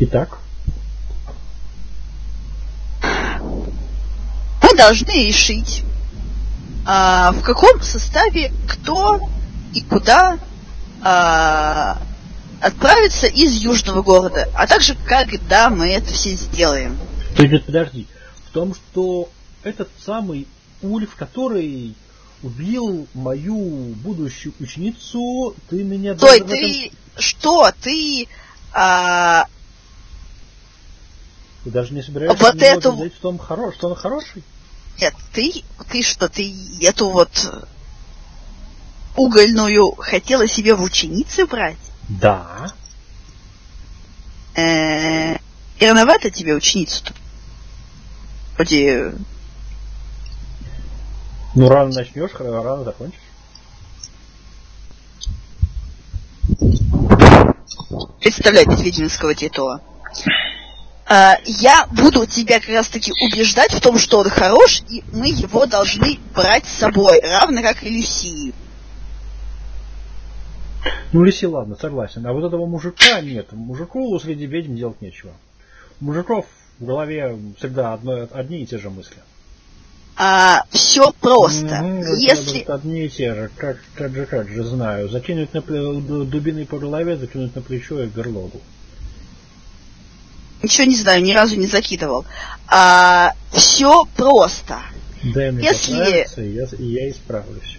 Итак? Мы должны решить, в каком составе кто и куда отправится из южного города, а также когда мы это все сделаем. Подожди. В том, что этот самый Ульф, который убил мою будущую ученицу, ты меня... Стой, ты... Что? Ты... Ты даже не собираешься вот это... говорить, что он хороший? Нет, ты что, ты эту вот угольную хотела себе в ученицы брать? Да. И рановато тебе ученицу-то? Вроде... Ну, рано начнешь, рано закончишь. Представлять из ведьминского титула. Я буду тебя как раз таки убеждать в том, что он хорош, и мы его должны брать с собой, равно как и Люсию. Ну, Люси, ладно, согласен. А вот этого мужика нет. Мужику среди ведьм делать нечего. У мужиков в голове всегда одни и те же мысли. Все просто. Если... Одни и те же. Как же знаю. Закинуть дубиной по голове, закинуть на плечо и в берлогу. Ничего не знаю, ни разу не закидывал. Все просто. Дай мне поправиться, и я исправлюсь.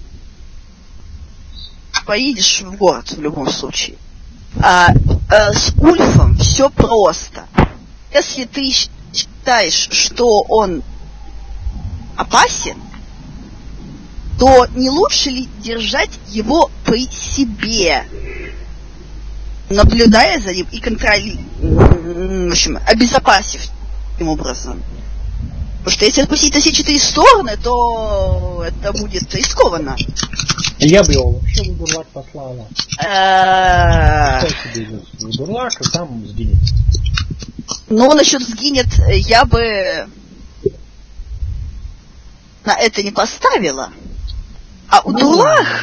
Поедешь в город в любом случае. С Ульфом все просто. Если ты считаешь, что он опасен, то не лучше ли держать его при себе, наблюдая за ним и в общем, обезопасив таким образом? Потому что если отпустить на все 4 стороны, то это будет рискованно. Я бы его вообще в дурлак послала. Пускай себе в дурлак, а там сгинет. Ну, насчет сгинет, я бы на это не поставила. А у Дурлах,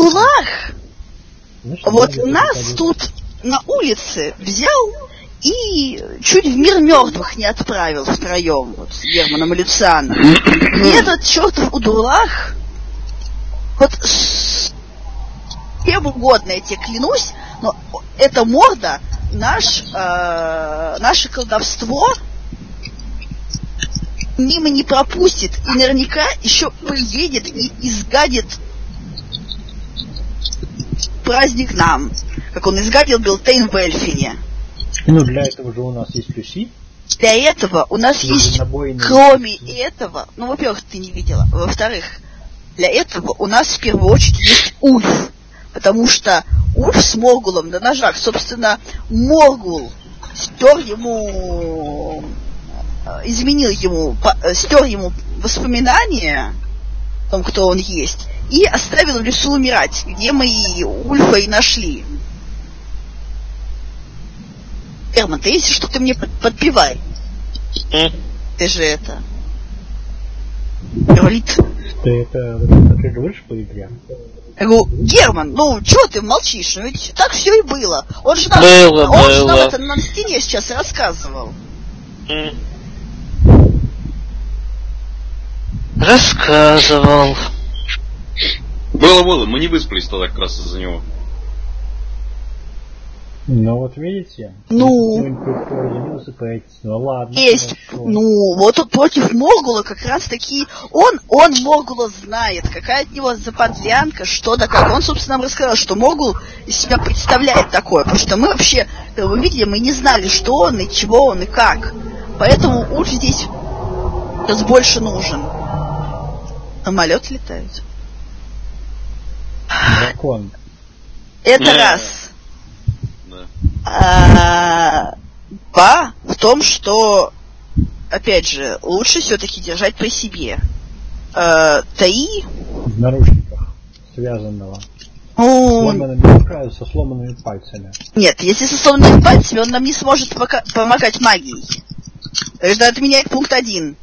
вот нас тут на улице взял и чуть в мир мертвых не отправил втроем, вот с Германом и Люцианом. И этот чертов Удурлах, вот с кем угодно, я тебе клянусь, но эта морда, наше колдовство мимо не пропустит и наверняка еще приедет и изгадит праздник нам, как он изгадил Белтейн в Эльфине. Ну, для этого же у нас есть Люси. Для этого у нас есть, кроме этого, ну, во-первых, ты не видела, во-вторых, для этого у нас в первую очередь есть Ульф, потому что Ульф с Моргулом на ножах, собственно, Моргул стер ему воспоминания о том, кто он есть, и оставил Люсу умирать, где мы и Ульфа и нашли. Герман, ты если что, ты мне подпевай. Ты же это... Ролит. Ты говоришь по игре? Я говорю, Герман, ну чего ты молчишь? Ну ведь так все и было. Он же нам это на стене сейчас рассказывал. Рассказывал. Было, мы не выспались тогда как раз из-за него. Ну вот видите, ну ладно. Есть, хорошо. Ну вот тут против Моргула как раз таки он Моргула знает, какая от него заподлянка, что да как. Он, собственно, нам рассказал, что Моргул из себя представляет такое, потому что мы вообще, когда вы видели, мы не знали, что он и чего он и как. Поэтому Ульф здесь сейчас больше нужен. Самолет летает. Дракон. Это раз. Два в том, что, опять же, лучше все-таки держать при себе. Три. В наручниках связанного. Со сломанными пальцами. Нет, если со сломанными пальцами, он нам не сможет помогать магией. Это отменяет пункт 1.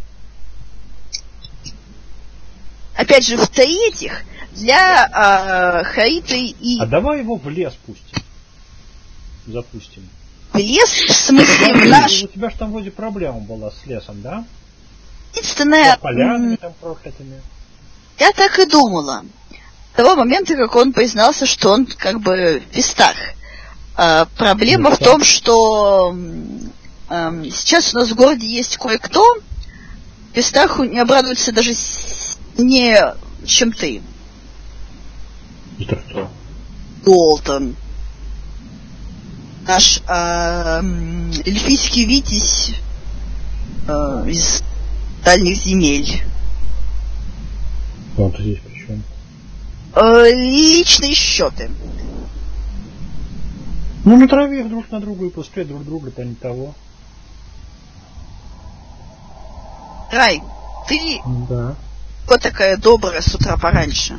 Опять же, в-третьих, для Хариты и... А давай его в лес пустим. Запустим. в лес, в смысле в наш... У тебя же там вроде проблема была с лесом, да? Единственное... С полянами там проклятыми. Я так и думала. С того момента, как он признался, что он как бы пистах. Проблема в том, что сейчас у нас в городе есть кое-кто, пистаху не обрадуется даже сильнее, чем ты. Это кто? Долтон. Наш эльфийский витязь из дальних земель. Он-то здесь при чем? Личные счеты. Ну, на траве их друг на друга и пускай друг друга-то не того. Рай, ты Да. вот такая добрая с утра пораньше.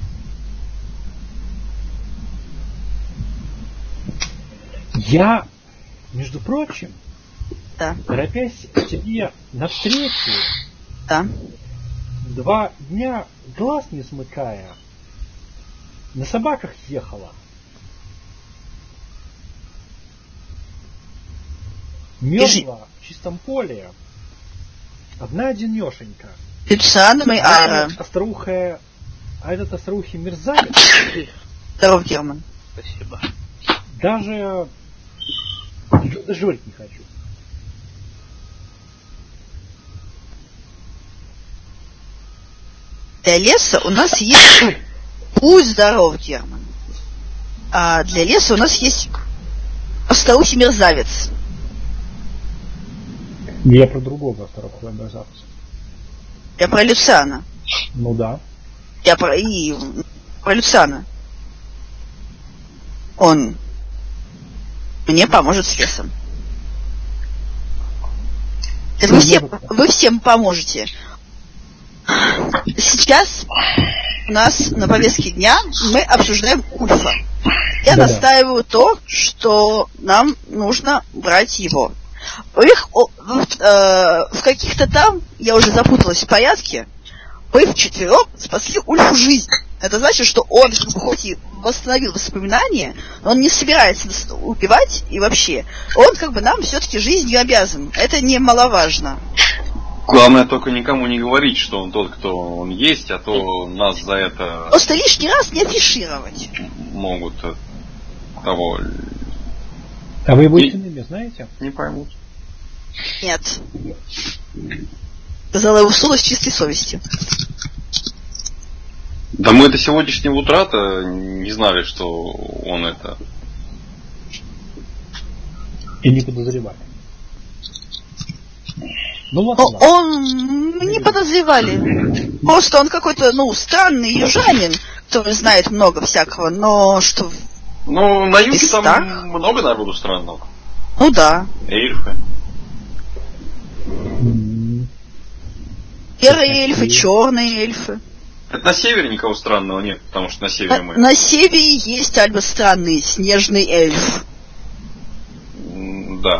Я, между прочим, Да. торопясь тебе навстречу, Да. 2 дня глаз не смыкая, на собаках ехала. Мерзла в чистом поле. Одна-одинешенька. Люциан и Айра. Остроухая... А этот остроухий мерзавец Здоров, Герман. Спасибо. даже её дожрать не хочу. Для леса у нас есть... Будь здоров, Герман. А для леса у нас есть остроухий мерзавец. Я про другого остроухого мерзавца. Я про Люциана. Ну да. Я про Люциана. Он мне поможет с лесом. Вы всем поможете. Сейчас у нас на повестке дня мы обсуждаем Ульфа. Я настаиваю то, что нам нужно брать его. В каких-то там, я уже запуталась в порядке, вы вчетвером спасли Ульфу жизнь. Это значит, что он хоть и восстановил воспоминания, но он не собирается нас убивать и вообще. Он как бы нам все-таки жизнью обязан. Это немаловажно. Главное только никому не говорить, что он тот, кто он есть, а то нас за это... Просто лишний раз не афишировать. Могут того... А вы его истинными знаете? Не поймут. Нет. Сказала его с чистой совестью. Да мы до сегодняшнего утра-то не знали, что он это... И не подозревали. Ну вот он не подозревали. Просто он какой-то, странный южанин, который знает много всякого, но что... Ну, на юге там много народу странного. Ну да. Эльфы. Серые эльфы, черные эльфы. Это на севере никого странного нет, потому что на севере мы... На севере есть альбо странный снежный эльф. Да.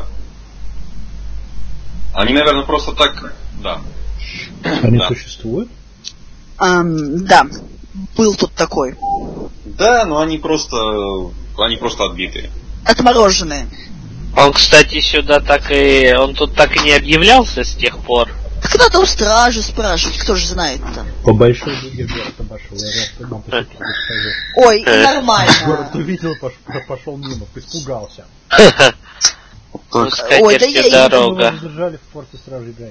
Они, наверное, просто так... Да. Они существуют? Да. Был тут такой. Да, но они просто отбитые. Отмороженные. Он, кстати, сюда так и... Он тут так и не объявлялся с тех пор. Так надо у стражи спрашивать, кто же знает-то. По большой дуге в город обошел. Я раз вам по секрету скажу. Ой, нормально. Город увидел, пошел мимо, испугался. Ой, да я дорога. Мы задержали в порте стражей границ.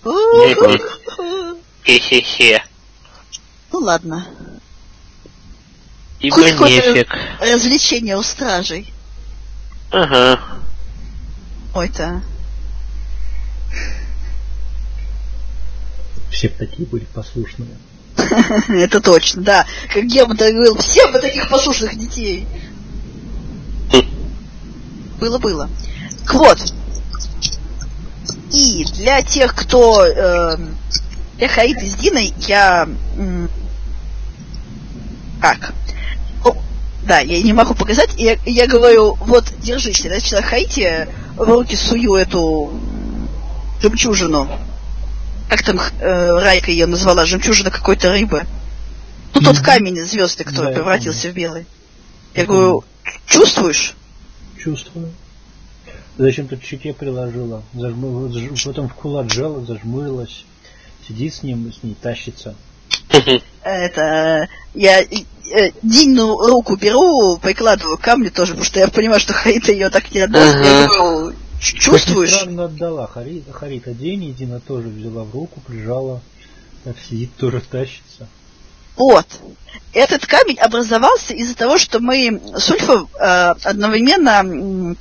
Хе-хе-хе. Ну ладно. Ибо Хоть нефиг. Развлечение у стражей. Ага. Ой-то. Все такие были послушные. Это точно, да. Как Герман говорил, всем бы таких послушных детей. Было. Так вот. И для тех, кто для Хаиты с Диной, я да, я не могу показать. Я говорю, вот, держите. Я начала Хаити в руки сую эту жемчужину. Как там Райка ее назвала? Жемчужина какой-то рыбы. Ну, тот камень звезды, который превратился в белый. Я говорю, чувствуешь? Чувствую. Зачем-то к щеке приложила, потом в кулак жала, зажмурилась, сидит с ней тащится. Это... Я Динину руку беру, прикладываю к камню тоже, потому что я понимаю, что Харита ее так не отдаст. Я говорю, чувствуешь? Странно отдала. Харита Дине, Дина тоже взяла в руку, прижала, так сидит, тоже тащится. Вот. Этот камень образовался из-за того, что мы с Ульфом одновременно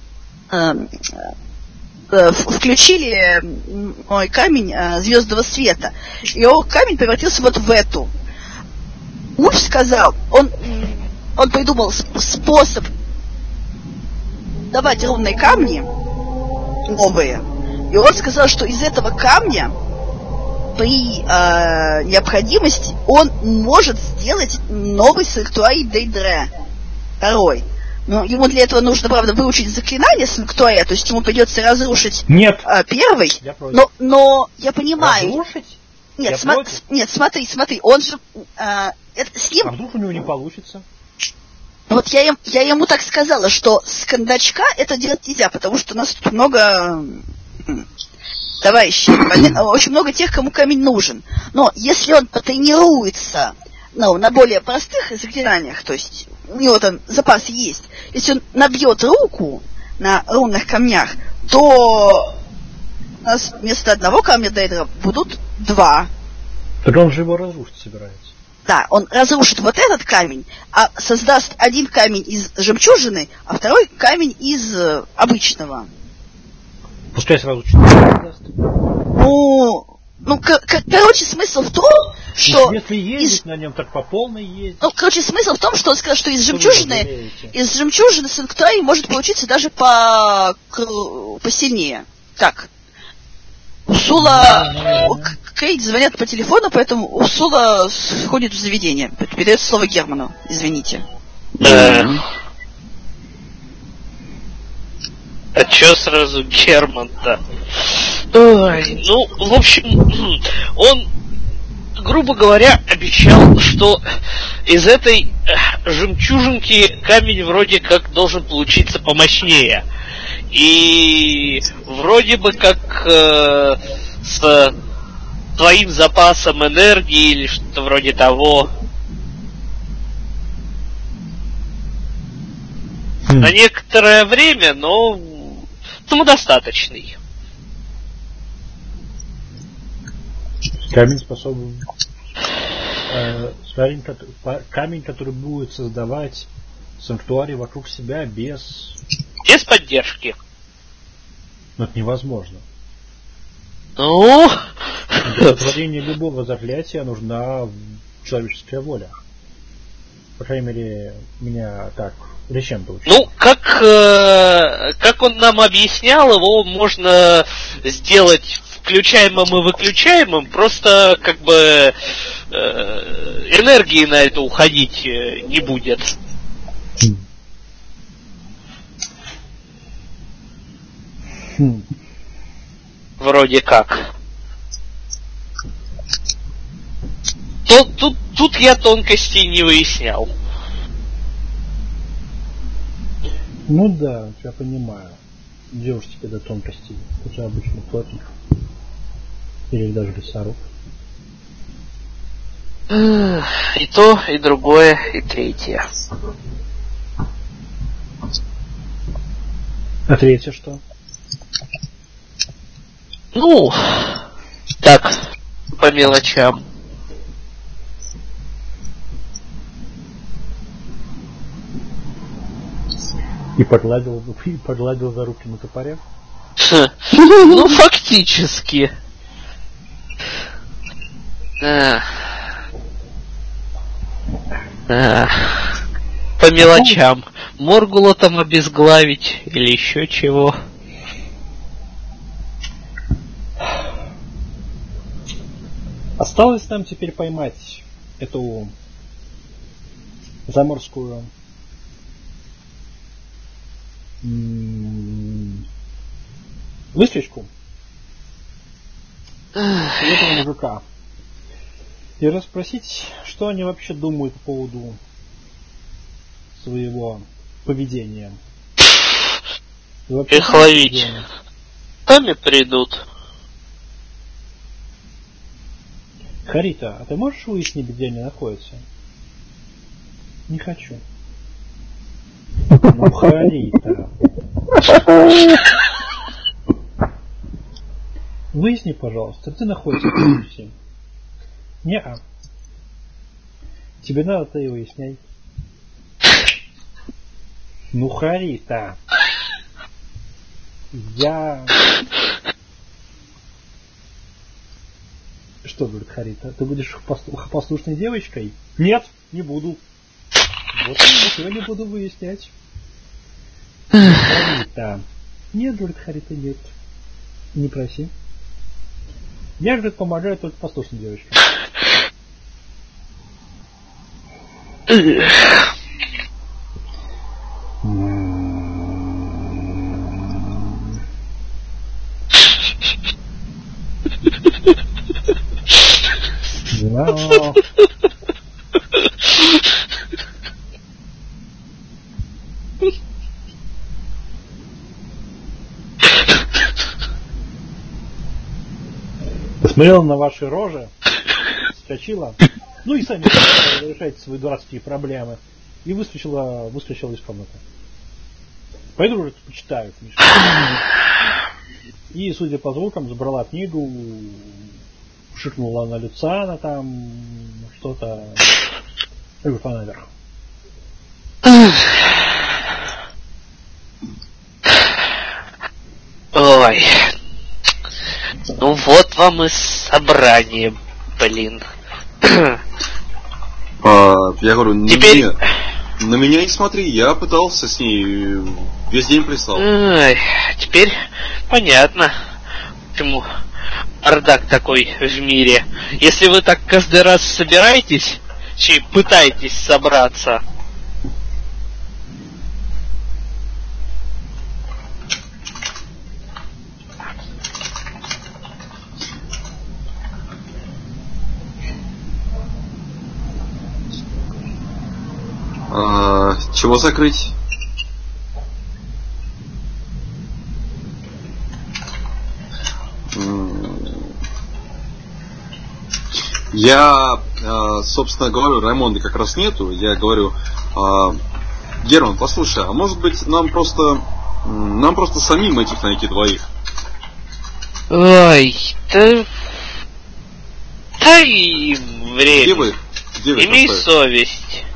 включили мой камень звездного света. И его камень превратился вот в эту. Ульф сказал, он придумал способ давать рунные камни новые. И он сказал, что из этого камня при необходимости он может сделать новый Сальтуарий Дейдре. Второй. Но ему для этого нужно, правда, выучить заклинание Сальтуария, то есть ему придется разрушить первый. Но я понимаю. Разрушить? Нет, смотри, он же с ним... А вдруг у него не получится? Вот я ему так сказала, что с кондачка это делать нельзя, потому что у нас тут много товарищей, очень много тех, кому камень нужен. Но если он потренируется на более простых заклинаниях, то есть у него там запас есть, если он набьет руку на рунных камнях, то у нас вместо одного камня Дейдра будут два. Так он же его разрушить собирается. Да, он разрушит вот этот камень, а создаст один камень из жемчужины, а второй камень из обычного. Пускай сразу 4 создаст. Короче, смысл в том, что... Если ездить на нем, так по полной ездить. Смысл в том, что он сказал, что из жемчужины Сальтуарий может получиться даже посильнее. Так. Урсула... Кейт звонят по телефону, поэтому Урсула входит в заведение. Передает слово Герману. Извините. А чё сразу Герман-то? Ой, в общем, он, грубо говоря, обещал, что из этой жемчужинки камень вроде как должен получиться помощнее. И вроде бы как с твоим запасом энергии или что-то вроде того. На некоторое время, но самодостаточный. Камень способен... камень, который будет создавать санктуарий вокруг себя без поддержки. Но это невозможно. Для сотворения любого заклятия нужна человеческая воля. По крайней мере, меня так Речем получил. Как он нам объяснял, его можно сделать включаемым и выключаемым, просто энергии на это уходить не будет. Вроде как. Тут я тонкостей не выяснял. Ну да, я понимаю. Девушки, когда тонкостей, это обычно плотник. Или даже лесоруб. И то, и другое, и третье. А третье что? Так, по мелочам. И погладил за руки на топоре? Фактически. По мелочам. Моргула там обезглавить или еще чего. Осталось нам теперь поймать эту заморскую выскочку этого мужика и расспросить, что они вообще думают по поводу своего поведения. Их ловить. Сами придут. Харита, а ты можешь выяснить, где они находятся? Не хочу. Ну, Харита. Выясни, пожалуйста, ты находишься в Беларуси? Не-а. Тебе надо, ты и выясняй. Ну, Харита. Я... Что, говорит Харита, ты будешь послушной девочкой? Нет, не буду. Вот я не буду выяснять. Харита. Нет, говорит Харита, нет. Не проси. Я, говорит, помогаю только послушным девочкам. Но... Посмотрела на ваши рожи, вскочила, ну и сами решайте свои дурацкие проблемы, и выскочила из комнаты. Пойду уже почитаю книжку. И, судя по звукам, забрала книгу, шикнула на Люциана там, что-то, и ушла наверх. Ой. Ну вот вам и собрание, блин. Я говорю, теперь... на меня не смотри, я пытался с ней, весь день плясал. Ой, теперь понятно, почему бардак такой в мире. Если вы так каждый раз собираетесь, пытаетесь собраться... Чего закрыть? Я, собственно, говорю, Раймонда как раз нету. Я говорю, Герман, послушай, а может быть нам просто самим этих найти двоих? Ой, да... Дай время. Где вы Имей совесть.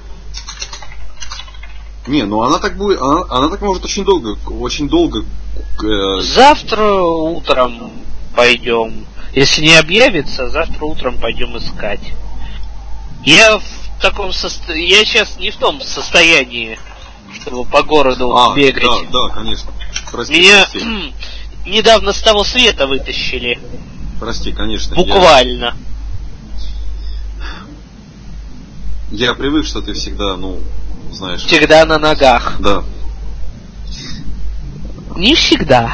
Не, ну она так будет, она так может очень долго. Завтра утром пойдем. Если не объявится, завтра утром пойдем искать. Я в таком состоянии, я сейчас не в том состоянии, чтобы по городу бегать. Да, конечно. Прости, Меня недавно с того света вытащили. Прости, конечно. Буквально. Я привык, что ты всегда, знаешь... Всегда на ногах. Да. Не всегда.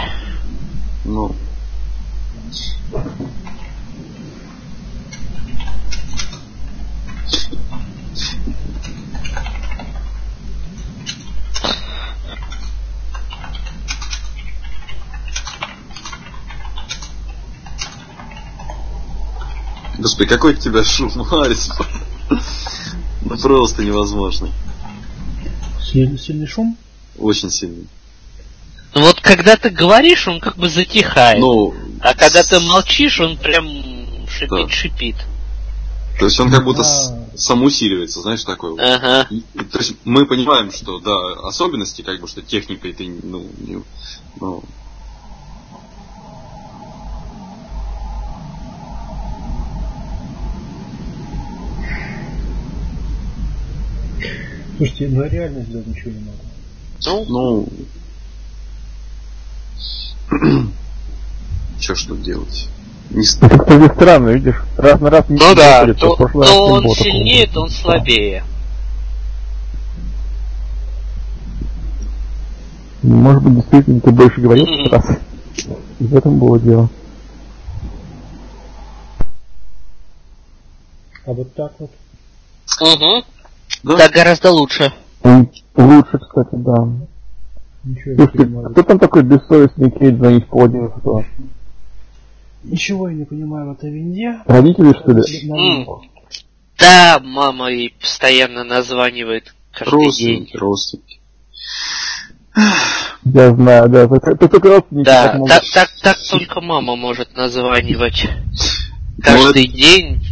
Господи, какой у тебя шум, Марис. Ну просто невозможно. Сильный шум? Очень сильный. Вот когда ты говоришь, он как бы затихает. А когда ты молчишь, он прям шипит. То есть он как будто самоусиливается, знаешь, такой вот. Ага. То есть мы понимаем, что да, особенности, как бы, что техникой ты, Слушайте, я реально сделать ничего не могу. Что делать? Это, кстати, странно, видишь, раз на раз не да, то он сильнее, то он слабее. Может быть, действительно, ты больше говорил в этот раз. И в этом было дело. А вот так вот? Угу. Да? Так гораздо лучше. Лучше, кстати, да. Ничего не Слушайте, понимаю. кто там такой бессовестный Кейт звонить по 11? Ничего я не понимаю в этой винде. Родители, что ли? Да, мама ей постоянно названивает каждый день. Родственники. Я знаю, да. Только родственники так Да, могут. так только мама может названивать каждый день.